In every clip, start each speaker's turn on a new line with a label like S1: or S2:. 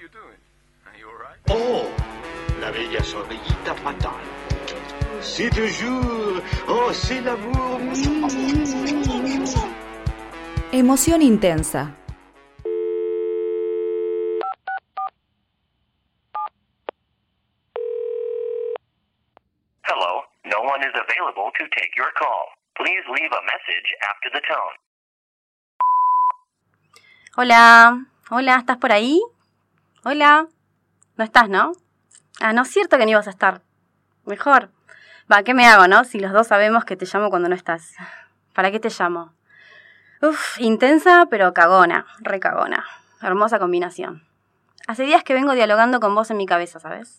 S1: Oh, la bella sonrillita fatal. C'est toujours. Oh, c'est l'amour.
S2: Emoción intensa.
S3: Hello, no one is available to take your call. Please leave a message after the tone.
S4: Hola, ¿estás por ahí? Hola. No estás, ¿no? Ah, no es cierto que no ibas a estar. Mejor. Va, ¿qué me hago, no? Si los dos sabemos que te llamo cuando no estás. ¿Para qué te llamo? Intensa, pero cagona, recagona. Hermosa combinación. Hace días que vengo dialogando con vos en mi cabeza, ¿sabes?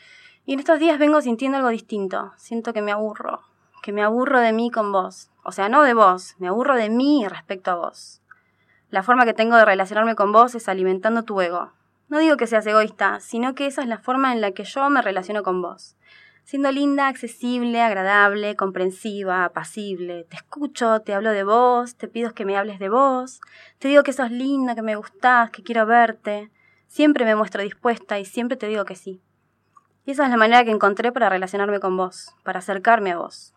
S4: Y en estos días vengo sintiendo algo distinto. Siento que me aburro de mí con vos. O sea, no de vos, me aburro de mí respecto a vos. La forma que tengo de relacionarme con vos es alimentando tu ego. No digo que seas egoísta, sino que esa es la forma en la que yo me relaciono con vos. Siendo linda, accesible, agradable, comprensiva, apacible. Te escucho, te hablo de vos, te pido que me hables de vos. Te digo que sos linda, que me gustás, que quiero verte. Siempre me muestro dispuesta y siempre te digo que sí. Y esa es la manera que encontré para relacionarme con vos, para acercarme a vos.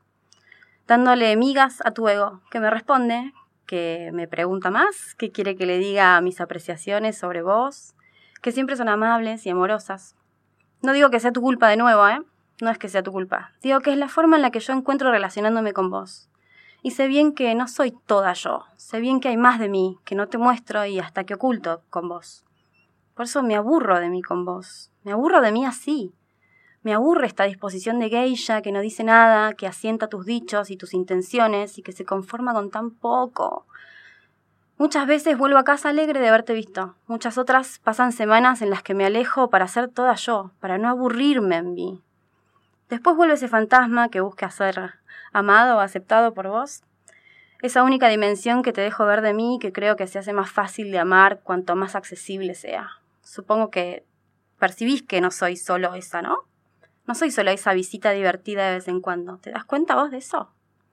S4: Dándole migas a tu ego, que me responde, que me pregunta más, que quiere que le diga mis apreciaciones sobre vos, que siempre son amables y amorosas. No digo que sea tu culpa de nuevo, No es que sea tu culpa. Digo que es la forma en la que yo encuentro relacionándome con vos. Y sé bien que no soy toda yo. Sé bien que hay más de mí, que no te muestro y hasta que oculto con vos. Por eso me aburro de mí con vos. Me aburro de mí así. Me aburre esta disposición de geisha que no dice nada, que asienta tus dichos y tus intenciones y que se conforma con tan poco. Muchas veces vuelvo a casa alegre de haberte visto. Muchas otras pasan semanas en las que me alejo para ser toda yo, para no aburrirme en mí. Después vuelve ese fantasma que busca ser amado o aceptado por vos. Esa única dimensión que te dejo ver de mí y que creo que se hace más fácil de amar cuanto más accesible sea. Supongo que percibís que no soy solo esa, ¿no? No soy solo esa visita divertida de vez en cuando. ¿Te das cuenta vos de eso?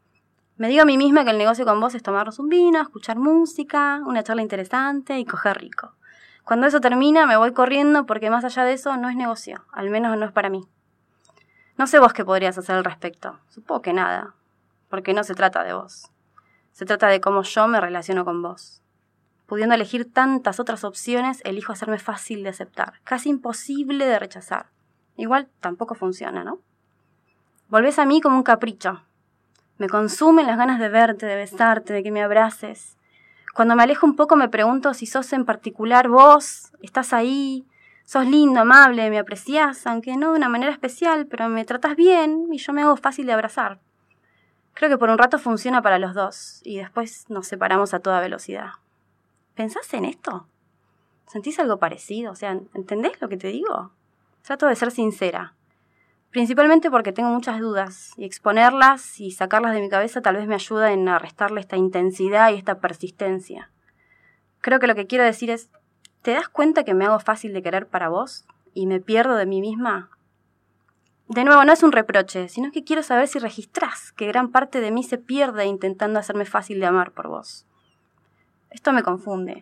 S4: Me digo a mí misma que el negocio con vos es tomarnos un vino, escuchar música, una charla interesante y coger rico. Cuando eso termina me voy corriendo porque más allá de eso no es negocio, al menos no es para mí. No sé vos qué podrías hacer al respecto, supongo que nada, porque no se trata de vos. Se trata de cómo yo me relaciono con vos. Pudiendo elegir tantas otras opciones, elijo hacerme fácil de aceptar, casi imposible de rechazar. Igual tampoco funciona, ¿no? Volvés a mí como un capricho. Me consumen las ganas de verte, de besarte, de que me abraces. Cuando me alejo un poco me pregunto si sos en particular vos, estás ahí, sos lindo, amable, me apreciás, aunque no de una manera especial, pero me tratás bien y yo me hago fácil de abrazar. Creo que por un rato funciona para los dos y después nos separamos a toda velocidad. ¿Pensás en esto? ¿Sentís algo parecido? O sea, ¿entendés lo que te digo? Trato de ser sincera. Principalmente porque tengo muchas dudas y exponerlas y sacarlas de mi cabeza tal vez me ayuda en restarle esta intensidad y esta persistencia. Creo que lo que quiero decir es, ¿te das cuenta que me hago fácil de querer para vos y me pierdo de mí misma? De nuevo, no es un reproche, sino que quiero saber si registrás que gran parte de mí se pierde intentando hacerme fácil de amar por vos. Esto me confunde.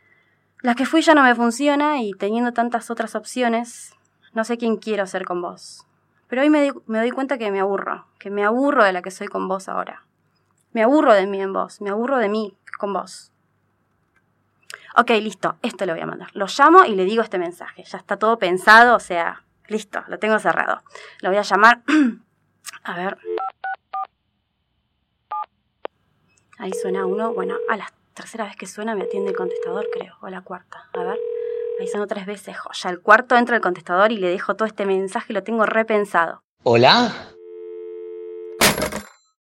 S4: La que fui ya no me funciona y teniendo tantas otras opciones, no sé quién quiero ser con vos. Pero hoy me doy cuenta que me aburro de la que soy con vos ahora. Me aburro de mí en vos, me aburro de mí con vos. Ok, listo, esto lo voy a mandar. Lo llamo y le digo este mensaje. Ya está todo pensado, o sea, listo, lo tengo cerrado. Lo voy a llamar. A ver. Ahí suena uno. Bueno, a la tercera vez que suena me atiende el contestador, creo. O la cuarta. A ver. Ahí sonó 3 veces. Ya el cuarto entra el contestador y le dejo todo este mensaje, lo tengo repensado.
S5: ¿Hola?